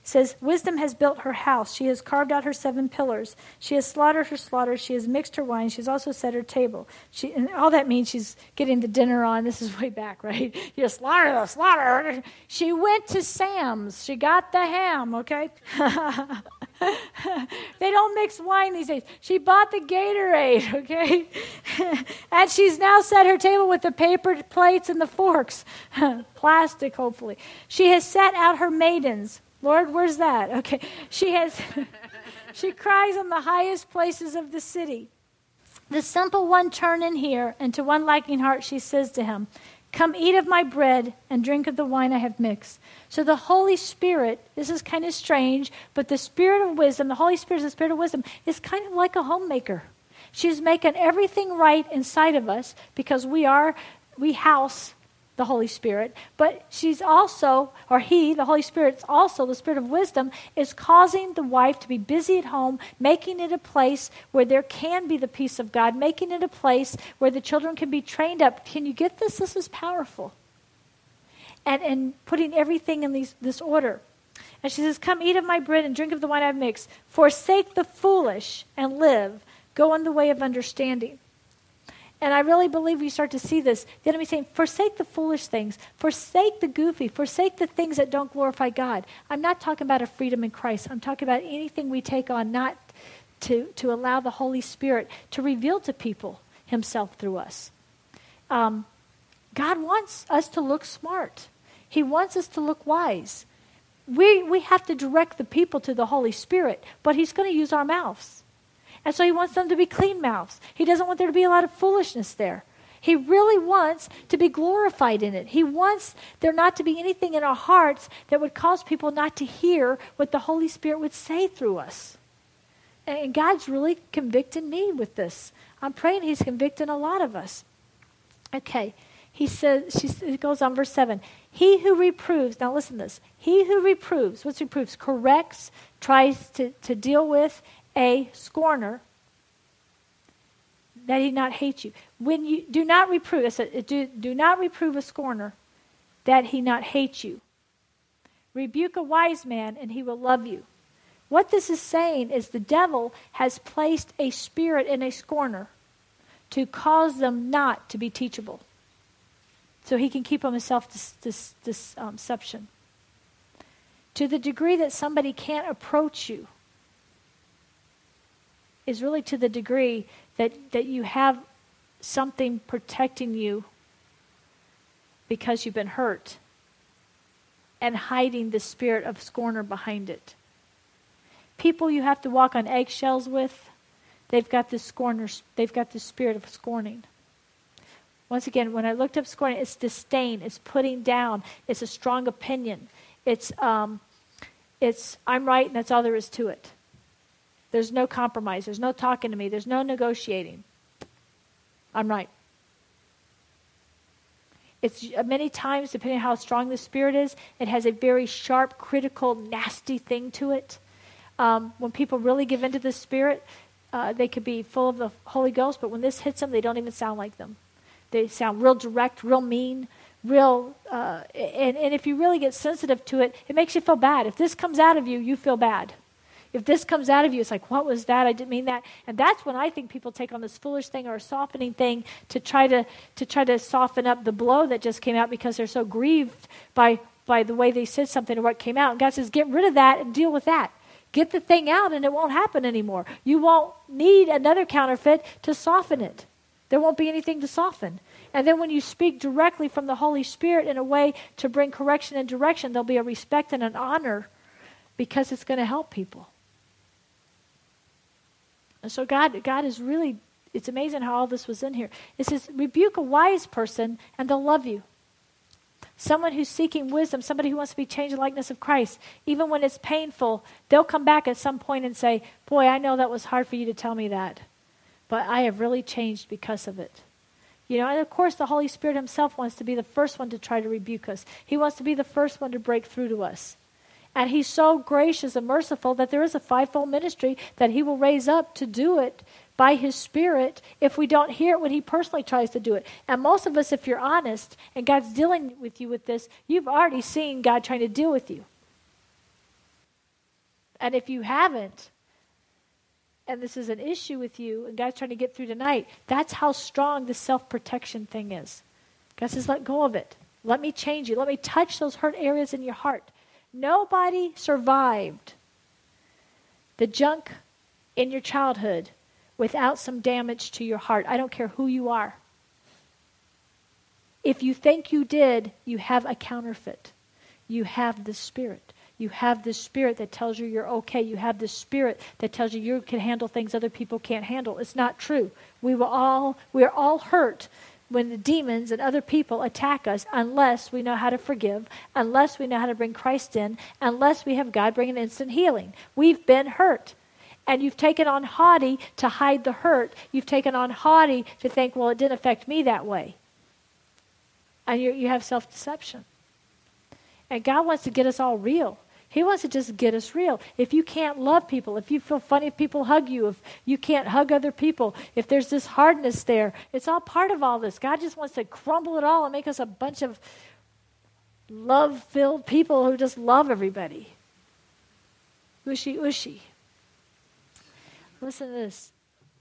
says, wisdom has built her house. She has carved out her 7 pillars. She has slaughtered her slaughter. She has mixed her wine. She has also set her table. And all that means she's getting the dinner on. This is way back, right? You slaughter the slaughter. She went to Sam's. She got the ham, okay? They don't mix wine these days. She bought the Gatorade, okay? And she's now set her table with the paper plates and the forks. Plastic, hopefully. She has set out her maidens. Lord, where's that? Okay. She cries on the highest places of the city. The simple one turn in here, and to one lacking heart she says to him, come eat of my bread and drink of the wine I have mixed. So the Holy Spirit, this is kind of strange, but the Spirit of wisdom, the Holy Spirit is the Spirit of wisdom, is kind of like a homemaker. She's making everything right inside of us because we house the Holy Spirit, but she's also, or he, the Holy Spirit's also, the Spirit of wisdom, is causing the wife to be busy at home, making it a place where there can be the peace of God, making it a place where the children can be trained up. Can you get this? This is powerful. And putting everything in this order. And she says, come eat of my bread and drink of the wine I've mixed. Forsake the foolish and live. Go on the way of understanding. And I really believe we start to see this. The enemy saying, forsake the foolish things. Forsake the goofy. Forsake the things that don't glorify God. I'm not talking about a freedom in Christ. I'm talking about anything we take on not to allow the Holy Spirit to reveal to people himself through us. God wants us to look smart. He wants us to look wise. We have to direct the people to the Holy Spirit, but he's going to use our mouths. And so he wants them to be clean mouths. He doesn't want there to be a lot of foolishness there. He really wants to be glorified in it. He wants there not to be anything in our hearts that would cause people not to hear what the Holy Spirit would say through us. And God's really convicting me with this. I'm praying he's convicting a lot of us. Okay, it goes on, verse 7. He who reproves, now listen to this. He who reproves, what's reproves? Corrects, tries to deal with a scorner, that he not hate you. When you do not reprove, do not reprove a scorner, that he not hate you. Rebuke a wise man, and he will love you. What this is saying is the devil has placed a spirit in a scorner to cause them not to be teachable, so he can keep on himself deception. To the degree that somebody can't approach you is really to the degree that you have something protecting you because you've been hurt and hiding the spirit of scorner behind it. People you have to walk on eggshells with, they've got this spirit of scorning. Once again, when I looked up scorning, it's disdain, it's putting down, it's a strong opinion. It's I'm right and that's all there is to it. There's no compromise. There's no talking to me. There's no negotiating. I'm right. It's many times, depending on how strong the spirit is, it has a very sharp, critical, nasty thing to it. When people really give into the spirit, they could be full of the Holy Ghost, but when this hits them, they don't even sound like them. They sound real direct, real mean, real, and if you really get sensitive to it, it makes you feel bad. If this comes out of you, you feel bad. If this comes out of you, it's like, what was that? I didn't mean that. And that's when I think people take on this foolish thing or a softening thing to try to soften up the blow that just came out because they're so grieved by the way they said something or what came out. And God says, get rid of that and deal with that. Get the thing out and it won't happen anymore. You won't need another counterfeit to soften it. There won't be anything to soften. And then when you speak directly from the Holy Spirit in a way to bring correction and direction, there'll be a respect and an honor because it's going to help people. And so God is really, it's amazing how all this was in here. It says, rebuke a wise person and they'll love you. Someone who's seeking wisdom, somebody who wants to be changed in the likeness of Christ, even when it's painful, they'll come back at some point and say, boy, I know that was hard for you to tell me that, but I have really changed because of it. You know, and of course the Holy Spirit himself wants to be the first one to try to rebuke us. He wants to be the first one to break through to us. And he's so gracious and merciful that there is a fivefold ministry that he will raise up to do it by his Spirit if we don't hear it when he personally tries to do it. And most of us, if you're honest, and God's dealing with you with this, you've already seen God trying to deal with you. And if you haven't, and this is an issue with you, and God's trying to get through tonight, that's how strong the self-protection thing is. God says, let go of it. Let me change you. Let me touch those hurt areas in your heart. Nobody survived the junk in your childhood without some damage to your heart. I don't care who you are. If you think you did, you have a counterfeit. You have the Spirit. You have the Spirit that tells you you're okay. You have the Spirit that tells you you can handle things other people can't handle. It's not true. We're all hurt when the demons and other people attack us, unless we know how to forgive, unless we know how to bring Christ in, unless we have God bring an instant healing. We've been hurt. And you've taken on haughty to hide the hurt. You've taken on haughty to think, well, it didn't affect me that way. And you have self-deception. And God wants to get us all real. He wants to just get us real. If you can't love people, if you feel funny if people hug you, if you can't hug other people, if there's this hardness there, it's all part of all this. God just wants to crumble it all and make us a bunch of love-filled people who just love everybody. Ushy, ushy. Listen to this.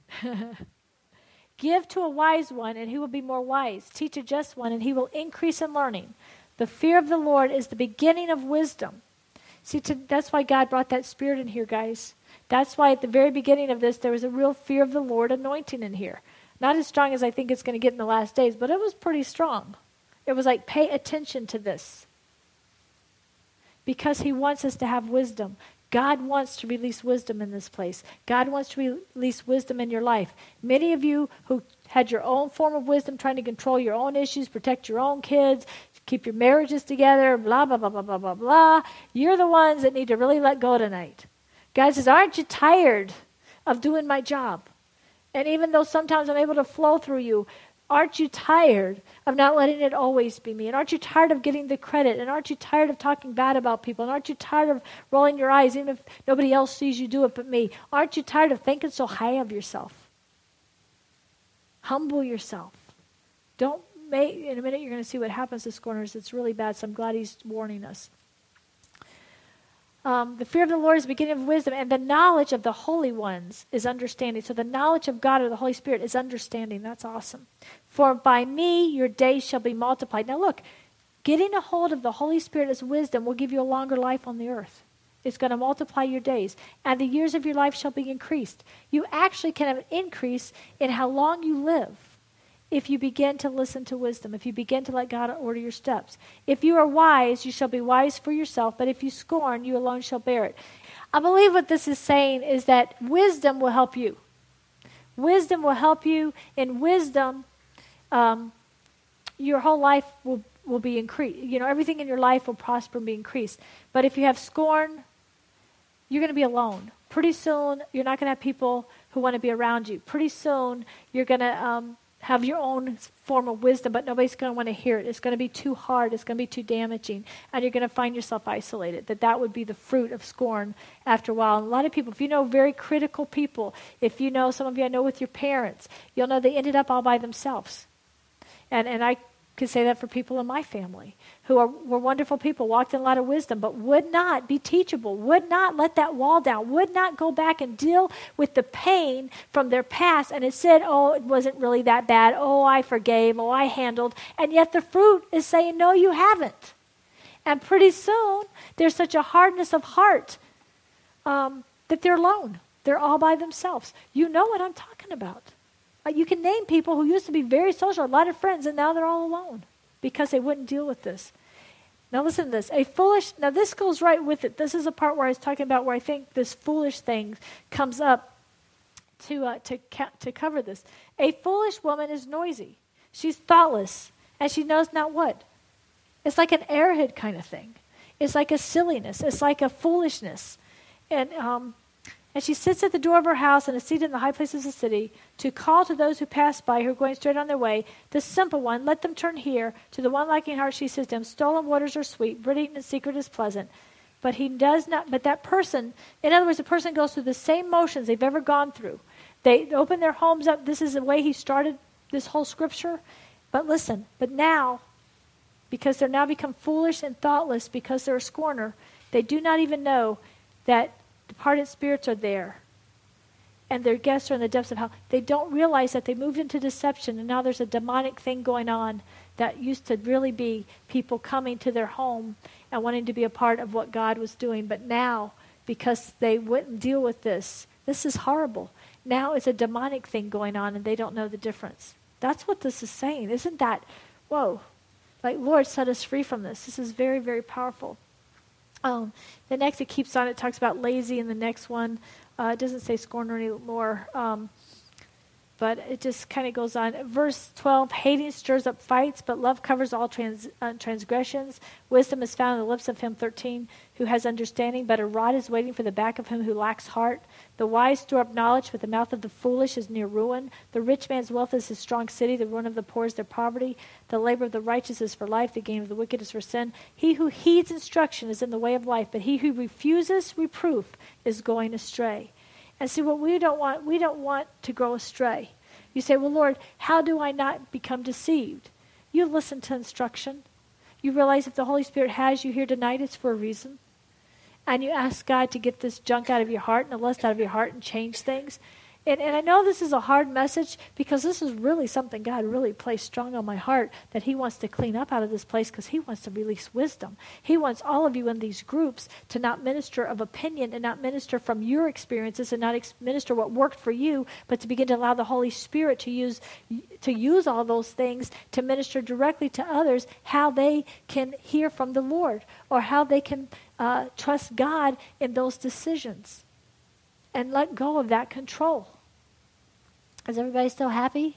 Give to a wise one, and he will be more wise. Teach a just one, and he will increase in learning. The fear of the Lord is the beginning of wisdom. See, that's why God brought that Spirit in here, guys. That's why at the very beginning of this, there was a real fear of the Lord anointing in here. Not as strong as I think it's going to get in the last days, but it was pretty strong. It was like, pay attention to this. Because he wants us to have wisdom. God wants to release wisdom in this place. God wants to release wisdom in your life. Many of you who had your own form of wisdom, trying to control your own issues, protect your own kids, keep your marriages together, blah, blah, blah, blah, blah, blah, blah. You're the ones that need to really let go tonight. God says, aren't you tired of doing my job? And even though sometimes I'm able to flow through you, aren't you tired of not letting it always be me? And aren't you tired of getting the credit? And aren't you tired of talking bad about people? And aren't you tired of rolling your eyes even if nobody else sees you do it but me? Aren't you tired of thinking so high of yourself? Humble yourself. Don't make, in a minute you're going to see what happens to scorners. It's really bad, so I'm glad he's warning us. The fear of the Lord is the beginning of wisdom, and the knowledge of the holy ones is understanding. So the knowledge of God or the Holy Spirit is understanding. That's awesome. For by me your days shall be multiplied. Now look, getting a hold of the Holy Spirit as wisdom will give you a longer life on the earth. It's going to multiply your days, and the years of your life shall be increased. You actually can have an increase in how long you live if you begin to listen to wisdom, if you begin to let God order your steps. If you are wise, you shall be wise for yourself, but if you scorn, you alone shall bear it. I believe what this is saying is that wisdom will help you. Wisdom will help you. In wisdom, your whole life will be increased. You know, everything in your life will prosper and be increased. But if you have scorn, you're going to be alone. Pretty soon, you're not going to have people who want to be around you. Pretty soon, you're going to have your own form of wisdom, but nobody's going to want to hear it. It's going to be too hard. It's going to be too damaging. And you're going to find yourself isolated. That would be the fruit of scorn after a while. And a lot of people, if you know very critical people, if you know, some of you I know with your parents, you'll know they ended up all by themselves. And I could say that for people in my family who were wonderful people, walked in a lot of wisdom, but would not be teachable, would not let that wall down, would not go back and deal with the pain from their past. And it said, oh, it wasn't really that bad. Oh, I forgave. Oh, I handled. And yet the fruit is saying, no, you haven't. And pretty soon, there's such a hardness of heart that they're alone. They're all by themselves. You know what I'm talking about. You can name people who used to be very social, a lot of friends, and now they're all alone because they wouldn't deal with this. Now listen to this. Now this goes right with it. This is a part where I was talking about where I think this foolish thing comes up to cover this. A foolish woman is noisy. She's thoughtless, and she knows not what. It's like an airhead kind of thing. It's like a silliness. It's like a foolishness. And she sits at the door of her house and is seated in the high places of the city to call to those who pass by who are going straight on their way. The simple one, let them turn here. To the one lacking heart, she says to him, stolen waters are sweet, bread eaten in secret is pleasant. But he does not, but that person, in other words, the person goes through the same motions they've ever gone through. They open their homes up. This is the way he started this whole scripture. But listen, but now, because they're now become foolish and thoughtless because they're a scorner, they do not even know that Departed spirits are there. And their guests are in the depths of hell. They don't realize that they moved into deception, and now there's a demonic thing going on that used to really be people coming to their home and wanting to be a part of what God was doing. But now, because they wouldn't deal with this is horrible. Now it's a demonic thing going on, and they don't know the difference. That's what this is saying. Isn't that, whoa, like, Lord, set us free from this. This is very, very powerful. The next, it keeps on. It talks about lazy in the next one. It doesn't say scorner anymore, but it just kind of goes on. Verse 12, hating stirs up fights, but love covers all transgressions. Wisdom is found in the lips of him, 13, who has understanding, but a rod is waiting for the back of him who lacks heart. The wise store up knowledge, but the mouth of the foolish is near ruin. The rich man's wealth is his strong city. The ruin of the poor is their poverty. The labor of the righteous is for life. The gain of the wicked is for sin. He who heeds instruction is in the way of life, but he who refuses reproof is going astray. And see, what we don't want to go astray. You say, well, Lord, how do I not become deceived? You listen to instruction. You realize if the Holy Spirit has you here tonight, it's for a reason. And you ask God to get this junk out of your heart and the lust out of your heart and change things. And I know this is a hard message because this is really something God really placed strong on my heart that he wants to clean up out of this place because he wants to release wisdom. He wants all of you in these groups to not minister of opinion and not minister from your experiences and not minister what worked for you, but to begin to allow the Holy Spirit to use all those things to minister directly to others how they can hear from the Lord or how they can trust God in those decisions. And let go of that control. Is everybody still happy?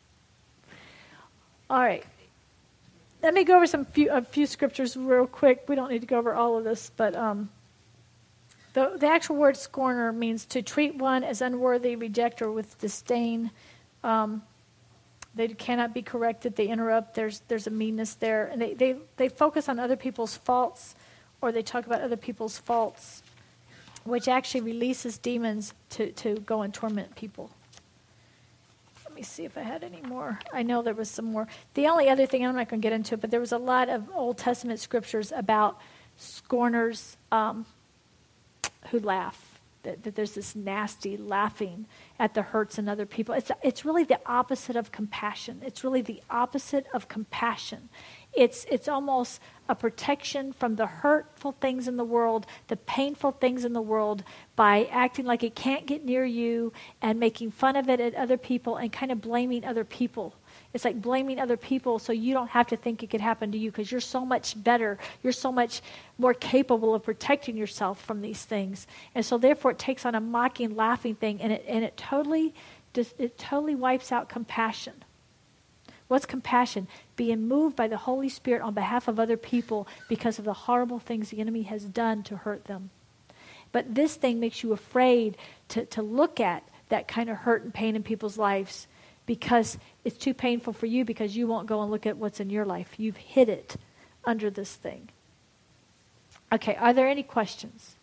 All right. Let me go over a few scriptures real quick. We don't need to go over all of this, but the actual word scorner means to treat one as unworthy, reject, or with disdain. They cannot be corrected. They interrupt. There's a meanness there. And they focus on other people's faults, or they talk about other people's faults, which actually releases demons to go and torment people. Let me see if I had any more. I know there was some more. The only other thing, I'm not going to get into it, but there was a lot of Old Testament scriptures about scorners who laugh. That there's this nasty laughing at the hurts in other people. It's really the opposite of compassion. It's really the opposite of compassion. It's almost a protection from the hurtful things in the world, the painful things in the world, by acting like it can't get near you and making fun of it at other people and kind of blaming other people. It's like blaming other people so you don't have to think it could happen to you because you're so much better. You're so much more capable of protecting yourself from these things. And so therefore it takes on a mocking, laughing thing, and it totally wipes out compassion. What's compassion? Being moved by the Holy Spirit on behalf of other people because of the horrible things the enemy has done to hurt them. But this thing makes you afraid to look at that kind of hurt and pain in people's lives because it's too painful for you because you won't go and look at what's in your life. You've hid it under this thing. Okay, are there any questions?